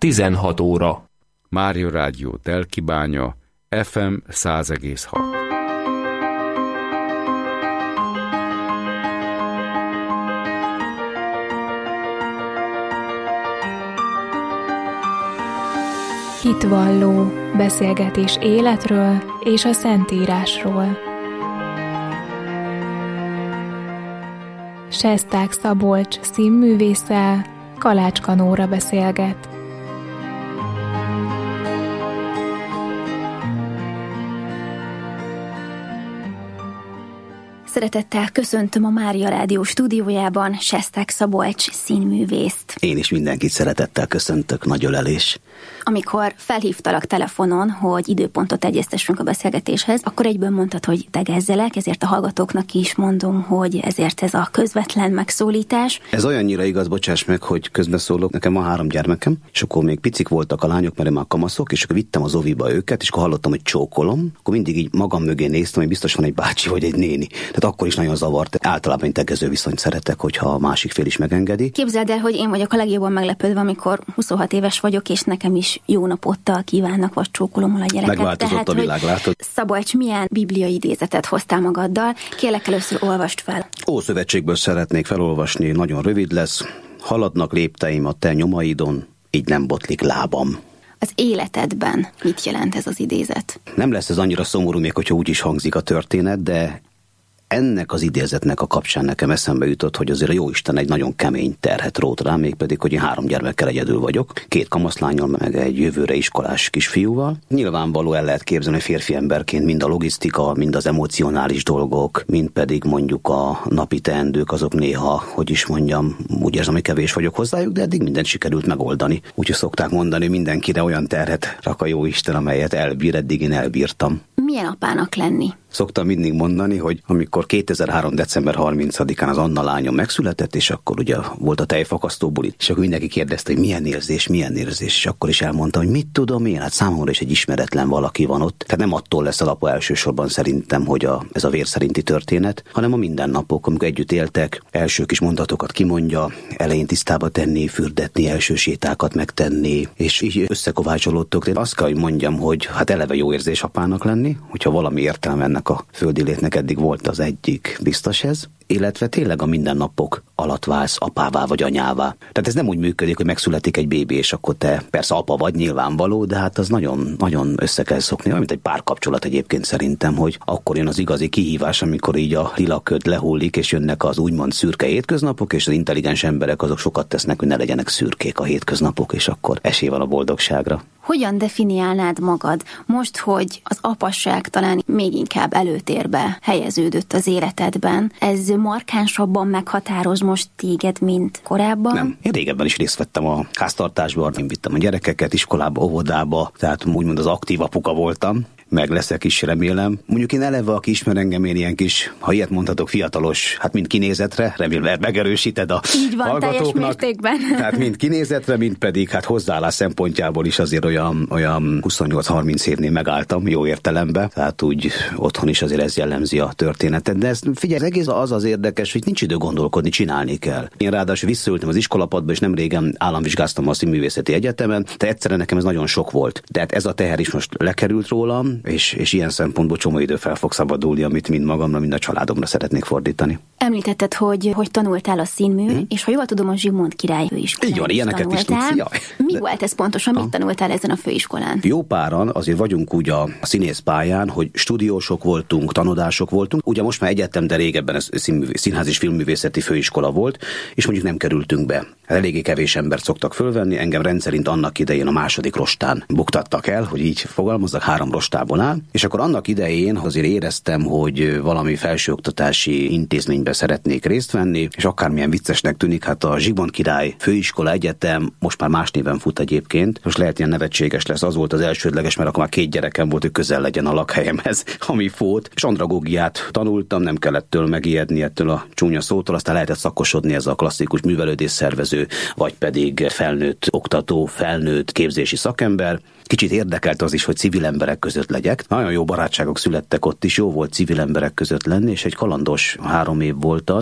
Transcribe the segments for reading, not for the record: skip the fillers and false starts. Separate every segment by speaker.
Speaker 1: 16 óra.
Speaker 2: Mária Rádió Telkibánya, FM 100,6.
Speaker 3: Hitvalló, beszélgetés életről és a Szentírásról. Sesták Szabolcs színművésszel Kalácska Nóra beszélget.
Speaker 4: Szeretettel köszöntöm a Mária Rádió stúdiójában Sesták Szabolcs színművészt.
Speaker 5: Én is mindenkit szeretettel köszöntök, nagy ölelés.
Speaker 4: Amikor felhívtalak telefonon, hogy időpontot egyeztessünk a beszélgetéshez, akkor egyből mondtad, hogy tegezzelek, ezért a hallgatóknak is mondom, hogy ezért ez a közvetlen megszólítás.
Speaker 5: Ez olyannyira igaz, bocsáss meg, hogy közbeszólok. Nekem van 3 gyermekem, és akkor még picik voltak a lányok, mert én már kamaszok, és akkor vittem az oviba őket, és akkor hallottam, hogy csókolom, akkor mindig így magam mögé néztem, hogy biztos van egy bácsi vagy egy néni. Tehát akkor is nagyon zavart. Általában én tegező viszonyt szeretek, hogyha a másik fél is megengedi.
Speaker 4: Képzeld el, hogy én vagyok a legjobban meglepődve, amikor 26 éves vagyok, és nekem is jó napottal kívánnak, vagy csókolommal a gyereket.
Speaker 5: Megváltozott a világ, látod?
Speaker 4: Szabolcs, milyen bibliai idézetet hoztál magaddal? Kérlek, először olvast fel.
Speaker 5: Ószövetségből szeretnék felolvasni, nagyon rövid lesz. Haladnak lépteim a te nyomaidon, így nem botlik lábam.
Speaker 4: Az életedben mit jelent ez az idézet?
Speaker 5: Nem lesz ez annyira szomorú, még hogyha úgy is hangzik a történet, de ennek az idézetnek a kapcsán nekem eszembe jutott, hogy azért a Jóisten egy nagyon kemény terhet rót rám, mégpedig, hogy én 3 gyermekkel egyedül vagyok, 2 kamaszlánnyal, meg egy jövőre iskolás kisfiúval. Nyilvánvaló el lehet képzelni, hogy férfi emberként mind a logisztika, mind az emocionális dolgok, mind pedig mondjuk a napi teendők, azok néha, hogy is mondjam, úgy érzem, hogy kevés vagyok hozzájuk, de eddig mindent sikerült megoldani. Úgyhogy szokták mondani, mindenkire olyan terhet rak a Jóisten, amelyet elbír, eddig én elbírtam.
Speaker 4: Milyen apának lenni?
Speaker 5: Szoktam mindig mondani, hogy amikor 2003. december 30-án az Anna lányom megszületett, és akkor ugye volt a tejfakasztó buli, és akkor mindenki kérdezte, hogy milyen érzés, és akkor is elmondtam, hogy mit tudom én, hát számomra is egy ismeretlen valaki van ott. Tehát nem attól lesz az apa elsősorban szerintem, hogy ez a vér szerinti történet, hanem a mindennapok, amikor együtt éltek, első kis mondatokat kimondja, elején tisztába tenni, fürdetni, első sétákat megtenni, és így összekovácsolódtok. Én azt kell, hogy mondjam, hogy hát eleve jó érzés apának lenni, hogyha valami értelme ennek a földi létnek eddig volt az egyik, biztos ez, illetve tényleg a mindennapok alatt válsz apává vagy anyává. Tehát ez nem úgy működik, hogy megszületik egy bébi, és akkor te persze apa vagy, nyilvánvaló, de hát az nagyon, nagyon össze kell szokni, olyan, mint egy párkapcsolat egyébként szerintem, hogy akkor jön az igazi kihívás, amikor így a lila köd lehullik, és jönnek az úgymond szürke hétköznapok, és az intelligens emberek azok sokat tesznek, hogy ne legyenek szürkék a hétköznapok, és akkor esély van a boldogságra.
Speaker 4: Hogyan definiálnád magad most, hogy az apasság talán még inkább előtérbe helyeződött az életedben? Ez markánsabban meghatároz most téged, mint korábban?
Speaker 5: Nem. Én régebben is részt vettem a háztartásban, én vittem a gyerekeket iskolába, óvodába, tehát úgymond az aktív apuka voltam. Meg leszek is, remélem. Mondjuk én eleve, aki ismer engem, én ilyen kis, ha ilyet mondhatok, fiatalos, hát mind kinézetre, remélem megerősíted a
Speaker 4: így van,
Speaker 5: hallgatóknak.
Speaker 4: Teljes mértékben.
Speaker 5: Tehát mind kinézetre, mind pedig hát hozzáállás szempontjából is azért olyan 28-30 évnél megálltam, jó értelemben. Tehát úgy otthon is azért ez jellemzi a történetet. De ez, figyelj, az egész az érdekes, hogy nincs idő gondolkodni, csinálni kell. Én ráadásul visszaültem az iskolapadba, és nem régen államvizsgáztam a Színművészeti Egyetemen, de egyszerűen nekem ez nagyon sok volt. Tehát ez a teher is most lekerült rólam, és ilyen szempontból csomó idő fel fog szabadulni, amit mind magamra, mind a családomra szeretnék fordítani.
Speaker 4: Említetted, hogy tanultál a színmű, és ha jól tudom, a Zsigmond Király főiskolán.
Speaker 5: Így van, ilyeneket is tudsz.
Speaker 4: Mi volt ez pontosan? Mit tanultál ezen a főiskolán?
Speaker 5: Jó páran azért vagyunk úgy a színészpályán, hogy stúdiósok voltunk, tanodások voltunk. Ugye most már egyetem, de régebben ez Színház és Filmművészeti Főiskola volt, és mondjuk nem kerültünk be. Eléggé kevés embert szoktak fölvenni, engem rendszerint annak idején a 2. rostán buktattak el, hogy így fogalmazzak, 3 rostából áll, és akkor annak idején azért éreztem, hogy valami felsőoktatási intézményben szeretnék részt venni, és akármilyen viccesnek tűnik, hát a Zsigmond Király Főiskola Egyetem most már más néven fut egyébként, most lehet ilyen nevetséges lesz, az volt az elsődleges, mert akkor már 2 gyerekem volt, hogy közel legyen a lakhelyemhez, ami fót, és andragógiát tanultam, nem kellett től megijedni ettől a csúnya szótól, aztán lehetett szakosodni, ez a klasszikus művelődés szervező, vagy pedig felnőtt oktató, felnőtt képzési szakember. Kicsit érdekelt az is, hogy civil emberek között legyek. Nagyon jó barátságok születtek ott is, jó volt civil emberek között lenni, és egy kalandos 3 év volt az.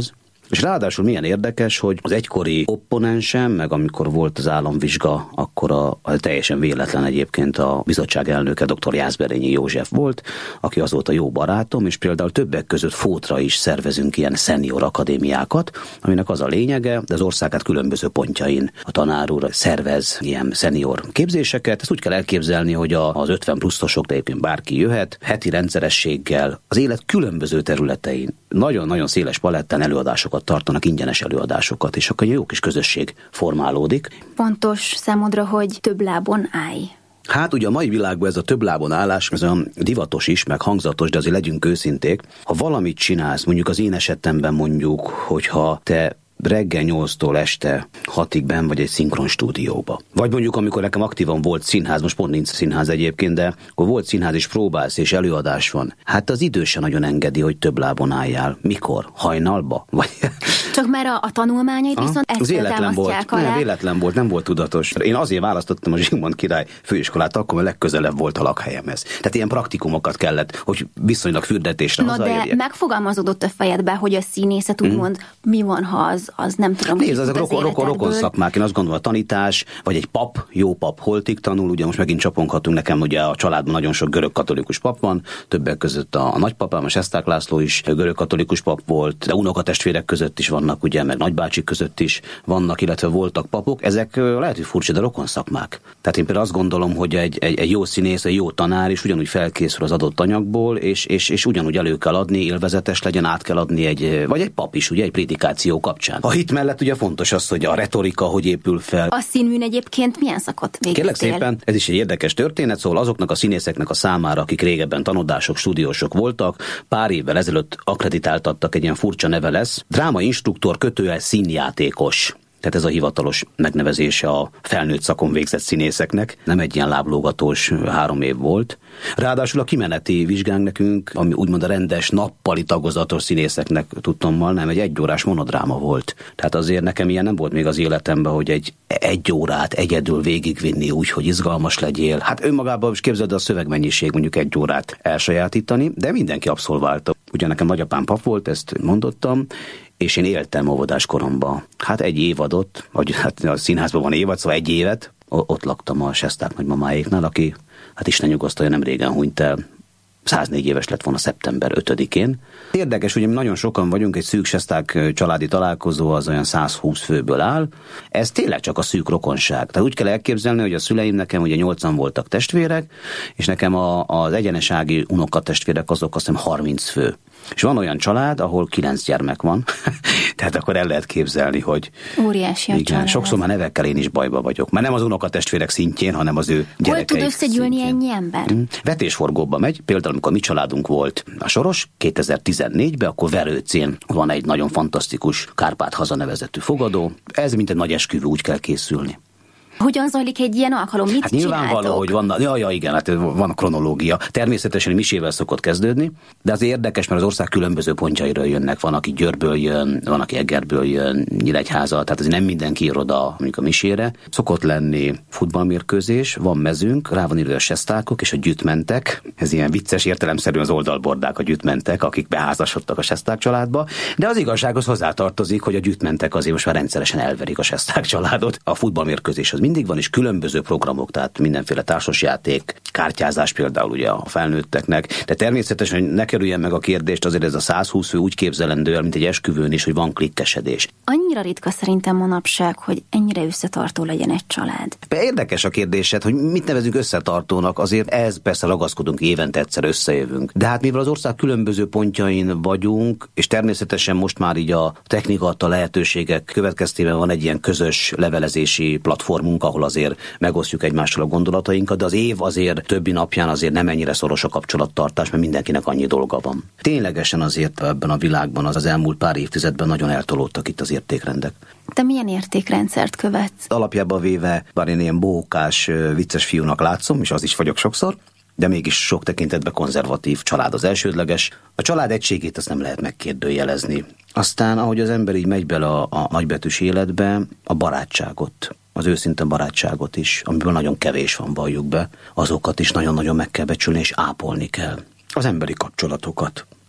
Speaker 5: És ráadásul milyen érdekes, hogy az egykori opponensem, meg amikor volt az államvizsga, akkor a teljesen véletlen egyébként a bizottság elnöke dr. Jászberényi József volt, aki azóta jó barátom, és például többek között Fótra is szervezünk ilyen szenior akadémiákat, aminek az a lényege, de az országát különböző pontjain a tanár úr szervez ilyen szenior képzéseket. Ezt úgy kell elképzelni, hogy az 50 pluszosok, de egyébként bárki jöhet, heti rendszerességgel az élet különböző területein nagyon-nagyon széles palettán előadásokat tartanak, ingyenes előadásokat, és akkor egy jó kis közösség formálódik.
Speaker 4: Fontos számodra, hogy több lábon állj.
Speaker 5: Hát ugye a mai világban ez a több lábon állás, ez olyan divatos is, meg hangzatos, de azért legyünk őszinték. Ha valamit csinálsz, mondjuk az én esetemben mondjuk, hogyha te reggel 8-tól este 6-ig benn vagy egy szinkron stúdióba. Vagy mondjuk, amikor nekem aktívan volt színház, most pont nincs színház egyébként, de akkor volt színház és próbálsz és előadás van. Hát az idő se nagyon engedi, hogy több lábon álljál. Mikor? Hajnalba? Vagy...
Speaker 4: Csak már a tanulmányaid viszont ezt támasztják alá.
Speaker 5: Véletlen volt, nem volt tudatos. Én azért választottam a Zsigmond Király főiskolát, akkor mert legközelebb volt a lakhelyemhez. Tehát ilyen praktikumokat kellett, hogy viszonylag fürdetésre hazaérjek.
Speaker 4: De megfogalmazódott a fejedbe, hogy a színészet úgymond mi van, ha az nem tudom.
Speaker 5: Nézd, ezek rokon szakmák, én azt gondolom, a tanítás, vagy egy pap, jó pap holtig tanul, ugye most megint csaponghatunk, nekem ugye a családban nagyon sok görög katolikus pap van, többek között a nagypapám, a Sesták László is görög katolikus pap volt, de unokatestvérek között is vannak, ugye, meg nagybácsik között is vannak, illetve voltak papok, ezek lehet, hogy furcsa, de rokon szakmák. Tehát én például azt gondolom, hogy egy jó színész, egy jó tanár is ugyanúgy felkészül az adott anyagból, és ugyanúgy elő kell adni, élvezetes legyen, át kell adni vagy egy pap is, ugye, egy prédikáció kapcsán. A hit mellett ugye fontos az, hogy a retorika hogy épül fel.
Speaker 4: A színműn egyébként milyen szakot végeztél?
Speaker 5: Kérlek szépen, ez is egy érdekes történet, szóval azoknak a színészeknek a számára, akik régebben tanodások, stúdiósok voltak, pár évvel ezelőtt akkreditáltattak, egy ilyen furcsa neve lesz, drámainstruktor / színjátékos. Tehát ez a hivatalos megnevezése a felnőtt szakon végzett színészeknek. Nem egy ilyen láblógatós 3 év volt. Ráadásul a kimeneti vizsgánk nekünk, ami úgymond a rendes nappali tagozatos színészeknek tudtommal, nem, egy 1 órás monodráma volt. Tehát azért nekem ilyen nem volt még az életemben, hogy egy órát egyedül végigvinni úgy, hogy izgalmas legyél. Hát önmagában is képzeld, a szövegmennyiség mondjuk 1 órát elsajátítani, de mindenki abszolválta. Ugye nekem nagyapám pap volt, ezt mondottam, és én éltem óvodás koromban. Hát 1 évadot, vagy hát a színházban van évad, szóval 1 évet, ott laktam a Sesták nagymamáéknál, aki, hát Isten nyugosztalja, nem régen hunyt el, 104 éves lett volna szeptember 5-én. Érdekes, ugye mi nagyon sokan vagyunk, egy szűk Sesták családi találkozó az olyan 120 főből áll. Ez tényleg csak a szűk rokonság. Tehát úgy kell elképzelni, hogy a szüleim nekem ugye 8-an voltak testvérek, és nekem az egyenesági unokatestvérek azok azt hiszem 30 fő. És van olyan család, ahol 9 gyermek van, tehát akkor el lehet képzelni, hogy...
Speaker 4: Óriási a család.
Speaker 5: Sokszor már nevekkel én is bajba vagyok. Már nem az unokatestvérek szintjén, hanem az ő gyerekeik.
Speaker 4: Hol tud összegyűlni ennyi ember?
Speaker 5: Vetésforgóba megy, például amikor mi családunk volt a Soros 2014-ben, akkor Verőcén van egy nagyon fantasztikus Kárpát-haza nevezetű fogadó. Ez mint egy nagy esküvő, úgy kell készülni.
Speaker 4: Hogyan zajlik egy ilyen alkalom? Mit
Speaker 5: nyilvánvaló, hogy vannak, igen, hát van a kronológia. Természetesen misével szokott kezdődni, de az érdekes, mert az ország különböző pontjairól jönnek. Van, aki Győrből jön, van, aki Egerből jön, Nyíregyháza, tehát azért nem mindenki ír oda mondjuk a misére. Szokott lenni futballmérkőzés, van mezünk, rá van írva a Sestákok és a gyütmentek. Ez ilyen vicces értelemszerűen az oldalbordák a gyütmentek, akik beházasodtak a Sesták családba. De az igazsághoz hozzátartozik, hogy a gyütmentek azért most már rendszeresen elverik a Sesták családot. A futballmérkőzés az mindig van, és különböző programok, tehát mindenféle társasjáték, kártyázás például ugye a felnőtteknek, de természetesen, hogy ne kerüljen meg a kérdést, azért ez a 120 fő úgy képzelendő el, mint egy esküvőn is, hogy van klikkesedés.
Speaker 4: Annyira ritka szerintem manapság, hogy ennyire összetartó legyen egy család.
Speaker 5: Érdekes a kérdésed, hogy mit nevezünk összetartónak, azért ez persze ragaszkodunk, évente egyszer összejövünk. De hát mivel az ország különböző pontjain vagyunk, és természetesen most már így a technika adta lehetőségek következtében van egy ilyen közös levelezési platformunk, ahol azért megosztjuk egymással a gondolatainkat, de az év azért többi napján azért nem ennyire szoros a kapcsolattartás, mert mindenkinek annyi dolga van. Ténylegesen azért ebben a világban az elmúlt pár évtizedben nagyon eltolódtak itt az értékrendek.
Speaker 4: Te milyen értékrendszert követsz?
Speaker 5: Alapjában véve, bár én ilyen bohókás, vicces fiúnak látszom, és az is vagyok sokszor, de mégis sok tekintetben konzervatív, család az elsődleges. A család egységét azt nem lehet megkérdőjelezni. Aztán, ahogy az ember így megy bele a nagybetűs életbe, a barátságot, az őszinte barátságot is, amiből nagyon kevés van, valljuk be, azokat is nagyon-nagyon meg kell becsülni, és ápolni kell. Az emberi kapcsolatokat.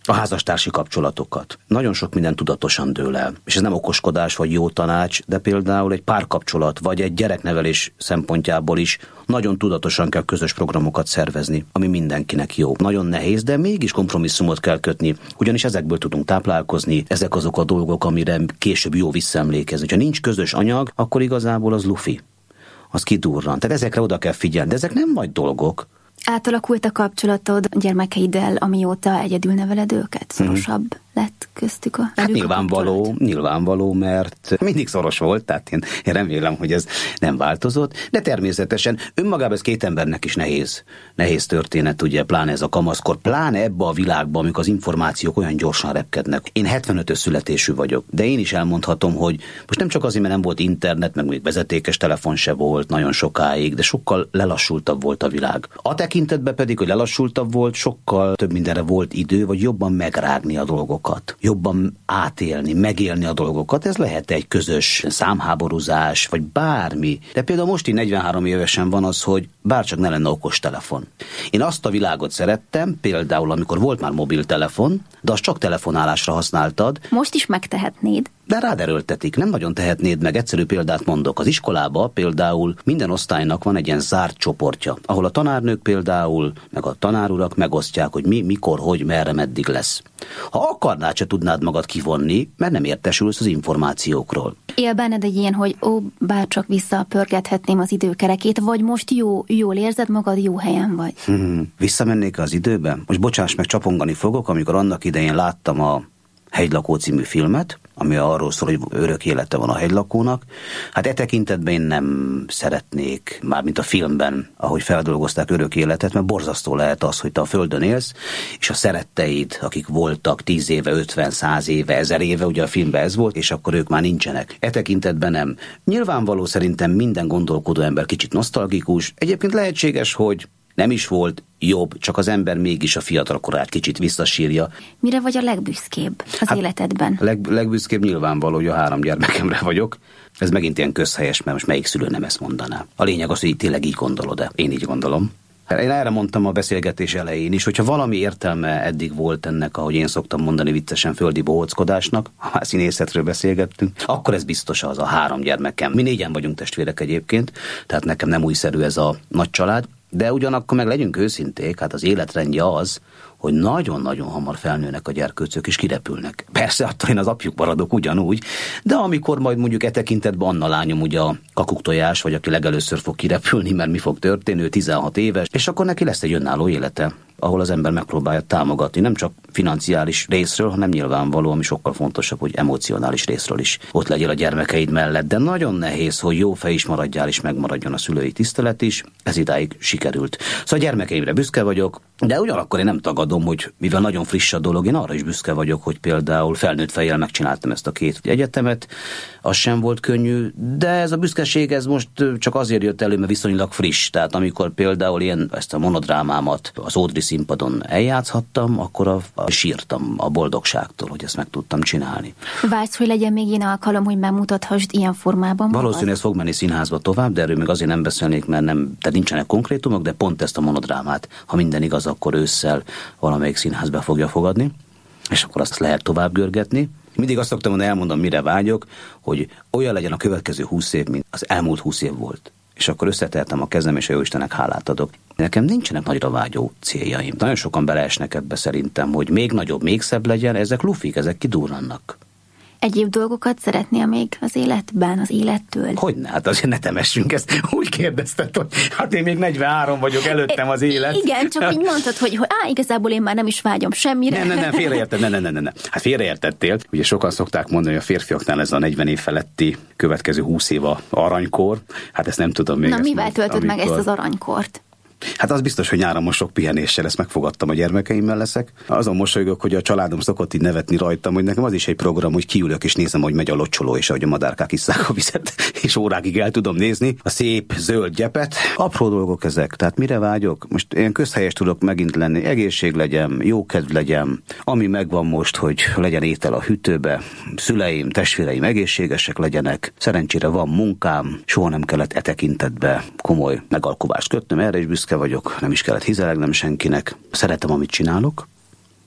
Speaker 5: a házastársi kapcsolatokat. Nagyon sok minden tudatosan dől el. És ez nem okoskodás vagy jó tanács, de például egy párkapcsolat vagy egy gyereknevelés szempontjából is nagyon tudatosan kell közös programokat szervezni, ami mindenkinek jó. Nagyon nehéz, de mégis kompromisszumot kell kötni, ugyanis ezekből tudunk táplálkozni, ezek azok a dolgok, amire később jó visszaemlékezni. Ha nincs közös anyag, akkor igazából az lufi. Az kidurran. Tehát ezekre oda kell figyelni, de ezek nem nagy dolgok.
Speaker 4: Átalakult a kapcsolatod gyermekeiddel, amióta egyedül neveled őket? Szorosabb lett köztük a
Speaker 5: Hát nyilvánvaló, mert mindig szoros volt, tehát én remélem, hogy ez nem változott, de természetesen önmagában ez két embernek is nehéz történet, ugye, pláne ez a kamaszkor, pláne ebbe a világban, amikor az információk olyan gyorsan repkednek. Én 75-ös születésű vagyok, de én is elmondhatom, hogy most nem csak azért, mert nem volt internet, meg még vezetékes telefon se volt nagyon sokáig, de sokkal lelassultabb volt a világ. A tekintetben pedig, hogy lelassultabb volt, sokkal több mindenre volt idő, vagy jobban megrágni a dolgokat. Jobban átélni, megélni a dolgokat. Ez lehet egy közös számháborúzás, vagy bármi. De például most így 43 évesen van az, hogy bárcsak ne lenne okostelefon. Én azt a világot szerettem, például amikor volt már mobiltelefon, de azt csak telefonálásra használtad.
Speaker 4: Most is megtehetnéd.
Speaker 5: De rád erőltetik, nem nagyon tehetnéd meg. Egyszerű példát mondok. Az iskolába például minden osztálynak van egy ilyen zárt csoportja, ahol a tanárnők például, meg a tanárurak megosztják, hogy mi, mikor, hogy, merre, meddig lesz. Ha akarnád, se tudnád magad kivonni, mert nem értesülsz az információkról.
Speaker 4: Él benned egy ilyen, hogy bárcsak visszapörgethetném az időkerekét, vagy most jól érzed magad, jó helyen vagy?
Speaker 5: Visszamennék az időbe? Most bocsáss meg, csapongani fogok, amikor annak idején láttam a Hegylakó című filmet, ami arról szól, hogy örök élete van a hegylakónak. Hát e tekintetben én nem szeretnék, mármint a filmben, ahogy feldolgozták örök életet, mert borzasztó lehet az, hogy te a Földön élsz, és a szeretteid, akik voltak 10 éve, 50, 100 éve, 1000 éve, ugye a filmben ez volt, és akkor ők már nincsenek. E tekintetben nem. Nyilvánvaló szerintem minden gondolkodó ember kicsit nosztalgikus. Egyébként lehetséges, hogy nem is volt jobb, csak az ember mégis a fiatalkorát kicsit visszasírja.
Speaker 4: Mire vagy a legbüszkébb az életedben?
Speaker 5: Legbüszkébb nyilvánvaló, hogy a 3 gyermekemre vagyok. Ez megint ilyen közhelyes, mert most melyik szülő nem ezt mondaná. A lényeg az, hogy tényleg így gondolod-e. Én így gondolom. Én erre mondtam a beszélgetés elején is, hogyha valami értelme eddig volt ennek, ahogy én szoktam mondani viccesen, földi bohóckodásnak, ha már színészetről beszélgettünk, akkor ez biztos az a 3 gyermekem. Mi 4-en vagyunk testvérek egyébként, tehát nekem nem újszerű ez a nagy család, de ugyanakkor meg legyünk őszinték, hát az életrendje az, hogy nagyon-nagyon hamar felnőnek a gyerkőcök és kirepülnek. Persze, attól én az apjuk maradok ugyanúgy, de amikor majd mondjuk e tekintetben Anna lányom ugye a kakuktojás, vagy aki legelőször fog kirepülni, mert mi fog történni, ő 16 éves, és akkor neki lesz egy önálló élete, ahol az ember megpróbálja támogatni, nem csak financiális részről, hanem nyilvánvaló, ami sokkal fontosabb, hogy emocionális részről is ott legyél a gyermekeid mellett. De nagyon nehéz, hogy jó fej is maradjál, és megmaradjon a szülői tisztelet is. Ez idáig sikerült. Szóval a gyermekeimre büszke vagyok, de ugyanakkor én nem tagadom, hogy mivel nagyon friss a dolog, én arra is büszke vagyok, hogy például felnőtt fejjel megcsináltam ezt a 2 egyetemet. Az sem volt könnyű, de ez a büszkeség ez most csak azért jött elő, mert viszonylag friss. Tehát amikor például én ezt a monodrámámat az Ódri színpadon eljátszhattam, akkor sírtam a boldogságtól, hogy ezt meg tudtam csinálni.
Speaker 4: Vágysz, hogy legyen még ilyen alkalom, hogy megmutathassd ilyen formában?
Speaker 5: Valószínűleg ez fog menni színházba tovább, de erről még azért nem beszélnék, mert tehát nincsenek konkrétumok, de pont ezt a monodrámát, ha minden igaz, akkor ősszel valamelyik színházba fogja fogadni, és akkor azt lehet tovább görgetni. Mindig azt szoktam mondani, elmondom, mire vágyok, hogy olyan legyen a következő 20 év, mint az elmúlt 20 év volt. És akkor összeteltem a kezem, és a Jóistennek hálát adok. Nekem nincsenek nagyra vágyó céljaim. Nagyon sokan beleesnek ebbe szerintem, hogy még nagyobb, még szebb legyen, ezek lufik, ezek kidurrannak.
Speaker 4: Egyéb dolgokat szeretnél még az életben, az élettől?
Speaker 5: Hogyne, hát azért ne temessünk ezt. Úgy kérdezted, hogy hát én még 43 vagyok, előttem az élet.
Speaker 4: Igen, csak így mondtad, hogy igazából én már nem is vágyom semmire.
Speaker 5: Nem, félreérted, nem. Hát félreértettél. Ugye sokan szokták mondani, hogy a férfiaknál ez a 40 év feletti következő 20 év a aranykor. Hát ezt nem tudom még.
Speaker 4: Na, mivel töltöd meg ezt az aranykort?
Speaker 5: Hát az biztos, hogy nyáron most sok pihenéssel, ezt megfogadtam, a gyermekeimmel leszek. Azon mosolygok, hogy a családom szokott így nevetni rajtam, hogy nekem az is egy program, hogy kiülök és nézem, hogy megy a locsoló, és ahogy a madárkák isszák a vizet, és órákig el tudom nézni a szép zöld gyepet. Apró dolgok ezek, tehát mire vágyok? Most én közhelyes tudok megint lenni, egészség legyen, jó kedv legyen, ami megvan most, hogy legyen étel a hűtőbe, szüleim, testvéreim egészségesek legyenek, szerencsére van munkám, soha nem kellett e tekintetbe komoly megalkuvást kötnöm, erre is büszke vagyok, nem is kellett hizelegnem senkinek. Szeretem, amit csinálok,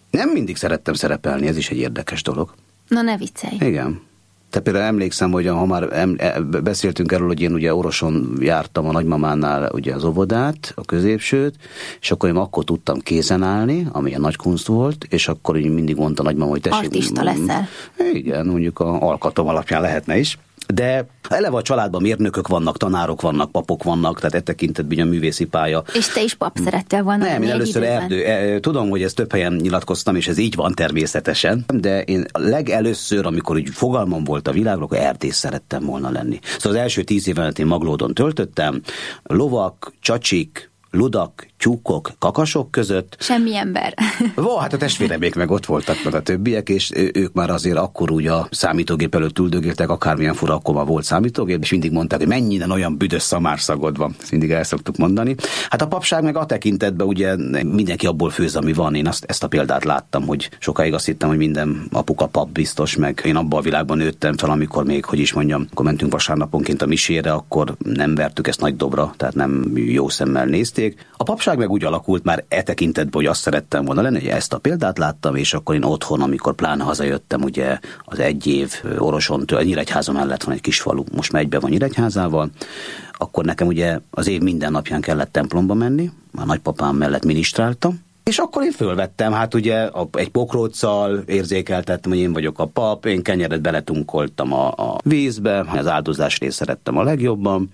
Speaker 5: Nem mindig szerettem szerepelni, ez is egy érdekes dolog.
Speaker 4: Na ne viccelj.
Speaker 5: Igen. Te például emlékszem, hogy ha már beszéltünk erről, hogy én ugye Oroson jártam a nagymamánál ugye az óvodát, a középsőt, és akkor én akkor tudtam kézen állni, ami egy nagy kunst volt, és akkor így mindig mondta nagymama, hogy tessék...
Speaker 4: Artista leszel.
Speaker 5: Igen, mondjuk a alkatom alapján lehetne is. De eleve a családban mérnökök vannak, tanárok vannak, papok vannak, tehát e tekintetben a művészi pálya.
Speaker 4: És te is pap szerettél volna?
Speaker 5: Nem, én először tudom, hogy ezt több helyen nyilatkoztam, és ez így van természetesen, de én legelőször, amikor úgy fogalmam volt a világról, akkor erdész szerettem volna lenni. Szóval az első 10 évet én Maglódon töltöttem, lovak, csacsik, ludak, tyúkok, kakasok között.
Speaker 4: Semmi ember.
Speaker 5: Hát a testvéremék meg ott voltak, meg a többiek, és ők már azért akkor úgy a számítógép előtt üldögéltek, akármilyen fura, akkor már volt számítógép, és mindig mondták, hogy mennyire olyan büdös szamárszagod van. Ezt mindig el szoktuk mondani. Hát a papság meg a tekintetben ugye mindenki abból főz, ami van. Én ezt a példát láttam, hogy sokáig azt hittem, hogy minden apuka pap biztos, meg én abban a világban nőttem fel, amikor még, hogy is mondjam, akkor mentünk vasárnaponként a misére, akkor nem vertük ezt nagy dobra, tehát nem jó szemmel nézték. A papság meg úgy alakult már e tekintetben, hogy azt szerettem volna lenni, hogy ezt a példát láttam, és akkor én otthon, amikor pláne hazajöttem, ugye az 1 év Orosontól, Nyíregyháza mellett van egy kis falu, most már egybe van Nyíregyházával, akkor nekem ugye az év minden napján kellett templomba menni, a nagypapám mellett minisztráltam, és akkor én fölvettem, hát ugye egy pokróccal érzékeltettem, hogy én vagyok a pap, én kenyeret beletunkoltam a vízbe, az áldozás részt szerettem a legjobban.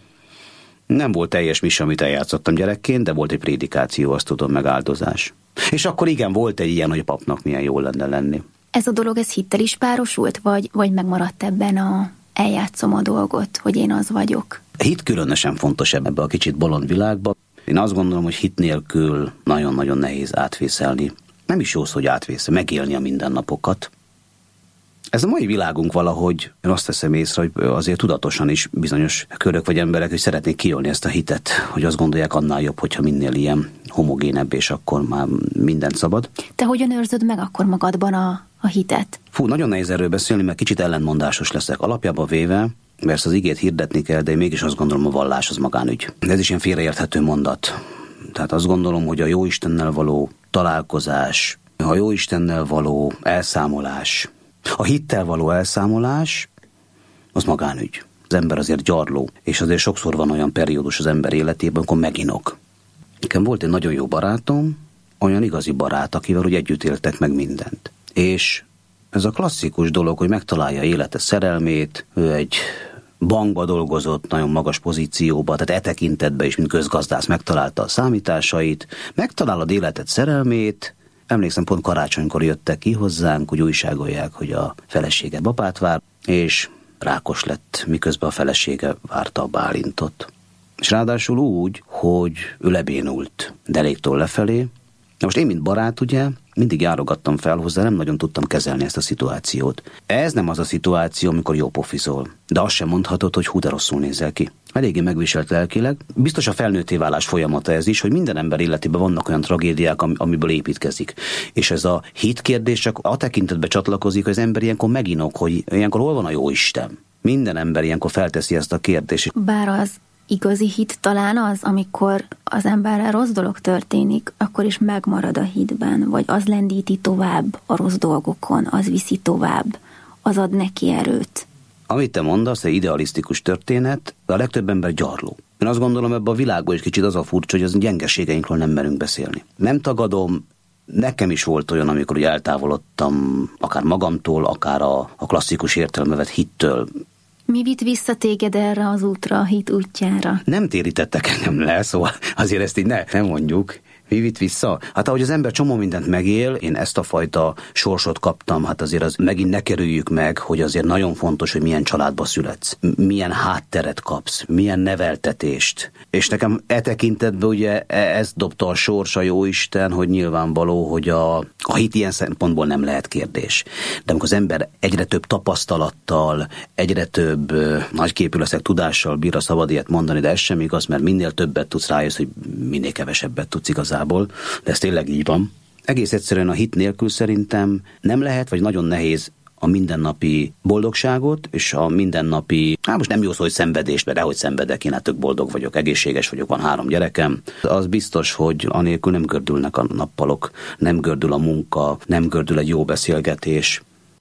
Speaker 5: Nem volt teljes mise, amit eljátszottam gyerekként, de volt egy prédikáció, azt tudom, meg áldozás. És akkor igen, volt egy ilyen, hogy a papnak milyen jó lenne lenni.
Speaker 4: Ez a dolog, ez hittel is párosult, vagy megmaradt ebben eljátszom a dolgot, hogy én az vagyok?
Speaker 5: A hit különösen fontos ebben a kicsit bolond világban. Én azt gondolom, hogy hit nélkül nagyon-nagyon nehéz átvészelni. Nem is jó szó, hogy átvészelni, megélni a mindennapokat. Ez a mai világunk valahogy, én azt teszem észre, hogy azért tudatosan is bizonyos körök vagy emberek, hogy szeretnék kiölni ezt a hitet, hogy azt gondolják, annál jobb, hogyha minél ilyen homogénebb, és akkor már mindent szabad.
Speaker 4: Te hogyan őrzöd meg akkor magadban a hitet?
Speaker 5: Nagyon nehéz erről beszélni, mert kicsit ellentmondásos leszek. Alapjában véve, persze az igét hirdetni kell, de én mégis azt gondolom, a vallás az magánügy. De ez is ilyen félreérthető mondat. Tehát azt gondolom, hogy a Jóistennel való találkozás, a Jóistennel való elszámolás, a hittel való elszámolás, az magánügy. Az ember azért gyarló, és azért sokszor van olyan periódus az ember életében, amikor meginok. Nekem volt egy nagyon jó barátom, olyan igazi barát, akivel úgy együtt éltek meg mindent. És ez a klasszikus dolog, hogy megtalálja élete szerelmét, ő egy bankba dolgozott, nagyon magas pozícióba, tehát e tekintetben is, mint közgazdász megtalálta a számításait, megtalálod életed szerelmét. Emlékszem, pont karácsonykor jöttek ki hozzánk, hogy újságolják, hogy a felesége babát vár, és rákos lett, miközben a felesége várta a Bálintot. És ráadásul úgy, hogy ő lebénult deréktől lefelé. Most én, mint barát, ugye, mindig járogattam fel hozzá, nem nagyon tudtam kezelni ezt a szituációt. Ez nem az a szituáció, amikor jó pofizol. De azt sem mondhatod, hogy hú, de rosszul nézel ki. Eléggé megviselt lelkileg. Biztos a felnőtté válás folyamata ez is, hogy minden ember életében vannak olyan tragédiák, amiből építkezik. És ez a hit kérdés csak a tekintetbe csatlakozik, hogy az ember ilyenkor meginok, hogy ilyenkor hol van a Jóisten. Minden ember ilyenkor felteszi ezt a kérdést.
Speaker 4: Bár az igazi hit talán az, amikor az emberrel rossz dolog történik, akkor is megmarad a hitben, vagy az lendíti tovább a rossz dolgokon, az viszi tovább, az ad neki erőt.
Speaker 5: Amit te mondasz, egy idealisztikus történet, de a legtöbb ember gyarló. Én azt gondolom, ebben a világban is kicsit az a furcsa, hogy az gyengeségeinkről nem merünk beszélni. Nem tagadom, nekem is volt olyan, amikor eltávolodtam, akár magamtól, akár a klasszikus értelembe vett hittől.
Speaker 4: Mi vitt vissza téged erre az útra, a hit útjára?
Speaker 5: Nem térítettek engem le, szóval azért ezt így nem mondjuk. Mi vitt vissza? Hát ahogy az ember csomó mindent megél, én ezt a fajta sorsot kaptam, hát azért az megint ne kerüljük meg, hogy azért nagyon fontos, hogy milyen családba születsz, milyen hátteret kapsz, milyen neveltetést. És nekem e tekintetben ugye ez dobta a sors, a Jóisten, hogy nyilvánvaló, hogy a hit ilyen szempontból nem lehet kérdés. De amikor az ember egyre több tapasztalattal, egyre több nagyképű leszek tudással bír, a szabad ilyet mondani, de ez sem igaz, mert minél többet tudsz rájössz, hogy minél kevesebbet tudsz igazából. De ez tényleg így van. Egész egyszerűen a hit nélkül szerintem nem lehet, vagy nagyon nehéz a mindennapi boldogságot, és a mindennapi, most nem jó szó, hogy szenvedést, mert dehogy szenvedek, én tök boldog vagyok, egészséges vagyok, van 3 gyerekem. Az biztos, hogy anélkül nem gördülnek a nappalok, nem gördül a munka, nem gördül egy jó beszélgetés.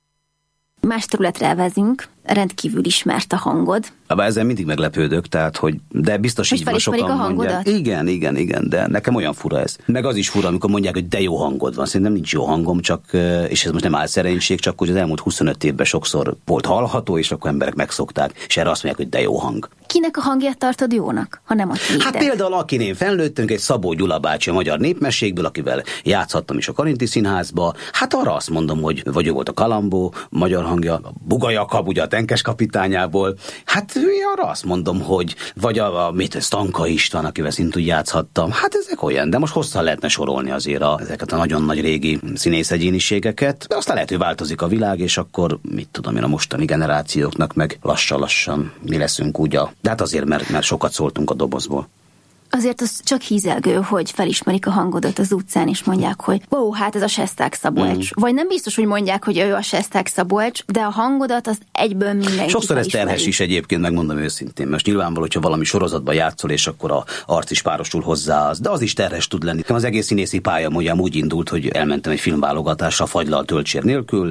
Speaker 4: Más területre elvezünk, rendkívül ismert a hangod.
Speaker 5: Ezzel mindig meglepődök, tehát, hogy de biztos így van, sokan mondják. Igen, de nekem olyan fura ez. Meg az is fura, amikor mondják, hogy de jó hangod van. Szerintem nincs jó hangom, csak, és ez most nem álszerénység, csak hogy az elmúlt 25 évben sokszor volt hallható, és akkor emberek megszokták, és erre azt mondják, hogy de jó hang.
Speaker 4: Kinek a hangját tartod jónak, ha nem a tiédet?
Speaker 5: Hát például akin én fennlőttünk, egy Szabó Gyula bácsi a magyar népmességből, akivel játszhattam is a Karinti Színházba, hát arra azt mondom, hogy vagy ő volt a Kalambó, magyar hangja, a Buga Jakab, ugye a Tenkes kapitányából, hát arra azt mondom, hogy vagy a Stanka István, akivel szintúgy játszhattam, hát ezek olyan, de most hosszan lehetne sorolni azért ezeket a nagyon nagy régi színész egyéniségeket, de aztán lehet, hogy változik a világ, és akkor mit tudom én, a mostani generációknak meg lassan mi leszünk úgy de hát azért, mert sokat szóltunk a dobozból.
Speaker 4: Azért az csak hízelgő, hogy felismerik a hangodat az utcán, és mondják, hogy hát ez a Sesták Szabolcs. Vagy nem biztos, hogy mondják, hogy ő a Sesták Szabolcs, de a hangodat az egyből mindenki
Speaker 5: sokszor ez terhes is egyébként, megmondom őszintén. Most nyilvánvaló, hogyha valami sorozatban játszol, és akkor a arc is párosul hozzá, de az is terhes tud lenni. Az egész színészi pályam ugye úgy indult, hogy elmentem egy filmválogatásra Fagylal töltsér nélkül,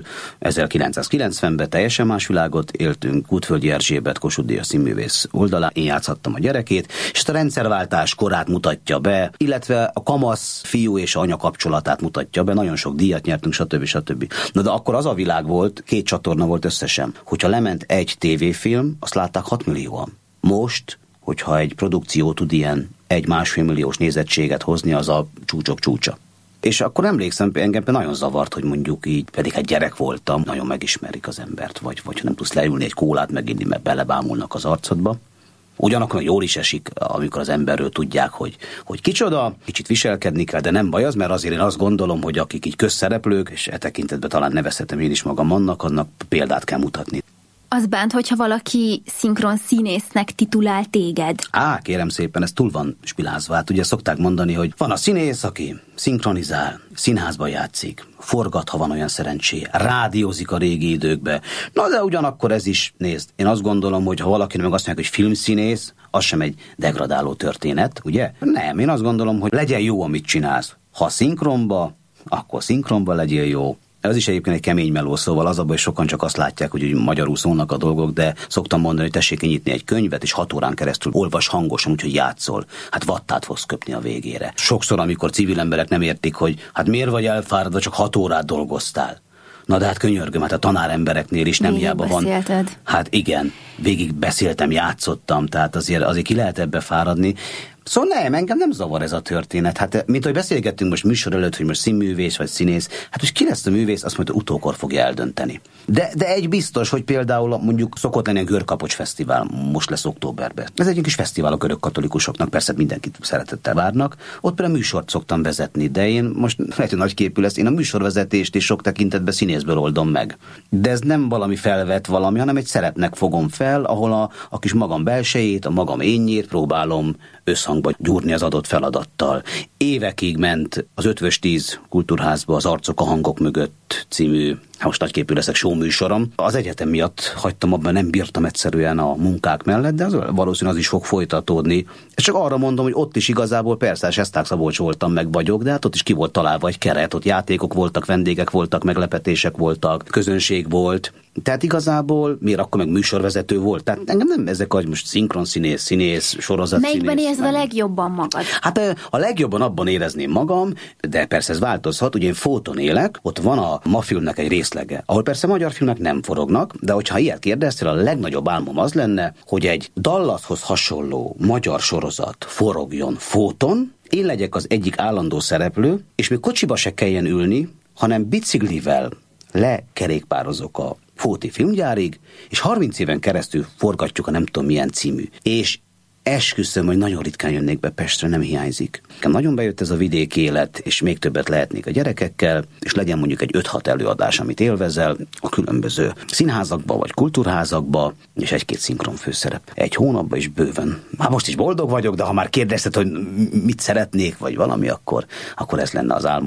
Speaker 5: 1990-ben teljesen más világot éltünk, Kútföldi Erzsébet, Kossuth Díjas színművész oldalán, én játszhattam a gyerekét, és a rendszerváltás korát mutatja be, illetve a kamasz fiú és anya kapcsolatát mutatja be, nagyon sok díjat nyertünk, stb. Na de akkor az a világ volt, 2 csatorna volt összesen. Hogyha lement egy tévéfilm, azt látták 6 millióan. Most, hogyha egy produkció tud ilyen 1-1,5 milliós nézettséget hozni, az a csúcsok csúcsa. És akkor emlékszem, engem nagyon zavart, hogy mondjuk így, pedig hát gyerek voltam, nagyon megismerik az embert, vagy nem tudsz leülni egy kólát meginni, mert belebámulnak az arcodba. Ugyanakkor jól is esik, amikor az emberről tudják, hogy kicsoda, kicsit viselkedni kell, de nem baj az, mert azért én azt gondolom, hogy akik így közszereplők, és e tekintetben talán nevezhetem én is magam annak példát kell mutatni.
Speaker 4: Az bánt, hogyha valaki szinkron színésznek titulál téged.
Speaker 5: Kérem szépen, ez túl van spilázva. Hát ugye szokták mondani, hogy van a színész, aki szinkronizál, színházban játszik, forgat, ha van olyan szerencsé, rádiózik a régi időkbe. Na de ugyanakkor ez is, nézd, én azt gondolom, hogy ha valaki meg azt mondja, hogy filmszínész, az sem egy degradáló történet, ugye? Nem, én azt gondolom, hogy legyen jó, amit csinálsz. Ha szinkronba, akkor szinkronba legyél jó. Ez is egyébként egy kemény meló, szóval az abban, hogy sokan csak azt látják, hogy magyarul szólnak a dolgok, de szoktam mondani, hogy tessék kinyitni egy könyvet, és 6 órán keresztül olvas hangosan, úgyhogy játszol. Hát vattát fogsz köpni a végére. Sokszor, amikor civil emberek nem értik, hogy hát miért vagy elfáradva, csak 6 órát dolgoztál. Na de hát könyörgöm, hát a tanárembereknél is nem hiába van. Hát igen, végig beszéltem, játszottam, tehát azért ki lehet ebbe fáradni. Szóval engem nem zavar ez a történet. Hát, mint hogy beszélgettünk most műsor előtt, hogy most színművész vagy színész, hát most ki lesz a művész, azt mondja, utókor fogja eldönteni. De egy biztos, hogy például mondjuk szokott lenni a Görkapocs Fesztivál, most lesz októberben. Ez egy kis fesztivál a görög katolikusoknak, persze mindenkit szeretettel várnak. Ott például műsort szoktam vezetni, de én most lehet, hogy nagyképű lesz, én a műsorvezetést is sok tekintetben színészből oldom meg. De ez nem valami felvett valami, hanem egy szerepnek fogom fel, ahol a kis magam belsejét, a magam énjét próbálom összhangba gyúrni az adott feladattal. Évekig ment az Ötvös 10 kultúrházba az Arcok a hangok mögött című, most nagyképű leszek, showműsorom. Az egyetem miatt hagytam abban, nem bírtam egyszerűen a munkák mellett, de valószínűleg az is fog folytatódni. És csak arra mondom, hogy ott is igazából persze Sesták Szabolcs voltam, meg vagyok, de hát ott is ki volt találva egy keret, ott játékok voltak, vendégek voltak, meglepetések voltak, közönség volt. Tehát igazából miért akkor meg műsorvezető volt? Tehát engem nem ezek, hogy most szinkronszínész, sorozatszínész.
Speaker 4: Melyikben érzed a legjobban magad?
Speaker 5: Hát a legjobban abban érezném magam, de persze ez változhat, ugye én Fóton élek, ott van a Mafilmnek egy részlege, ahol persze magyar filmek nem forognak, de hogyha ilyet kérdeztél, a legnagyobb álmom az lenne, hogy egy Dallashoz hasonló magyar sorozat forogjon Fóton, én legyek az egyik állandó szereplő, és még kocsiba se kelljen ülni, hanem biciklivel lekerékpározok a Fóti filmgyárig, és 30 éven keresztül forgatjuk a nem tudom milyen című. És esküszöm, hogy nagyon ritkán jönnék be Pestre, nem hiányzik. Nagyon bejött ez a vidéki élet, és még többet lehetnék a gyerekekkel, és legyen mondjuk egy 5-6 előadás, amit élvezel a különböző színházakba, vagy kultúrházakba, és 1-2 szinkron főszerep. Egy hónapban is bőven. Hát most is boldog vagyok, de ha már kérdezted, hogy mit szeretnék, vagy valami, akkor ez lenne az álmom.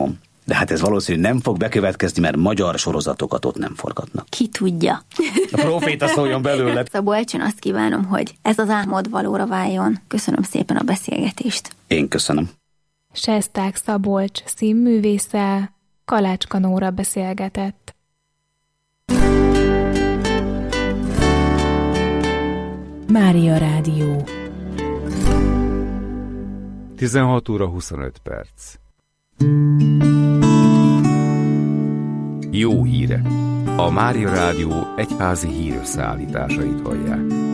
Speaker 5: De hát ez valószínűleg nem fog bekövetkezni, mert magyar sorozatokat ott nem forgatnak.
Speaker 4: Ki tudja.
Speaker 5: A proféta szóljon belőle.
Speaker 4: Szabolcson, azt kívánom, hogy ez az álmod valóra váljon. Köszönöm szépen a beszélgetést.
Speaker 5: Én köszönöm.
Speaker 3: Sesták Szabolcs színművésszel Kalácska Nóra beszélgetett.
Speaker 1: Mária Rádió.
Speaker 2: 16 óra 25 perc. Jó hírek! A Mária Rádió egyházi hírösszeállításait hallják.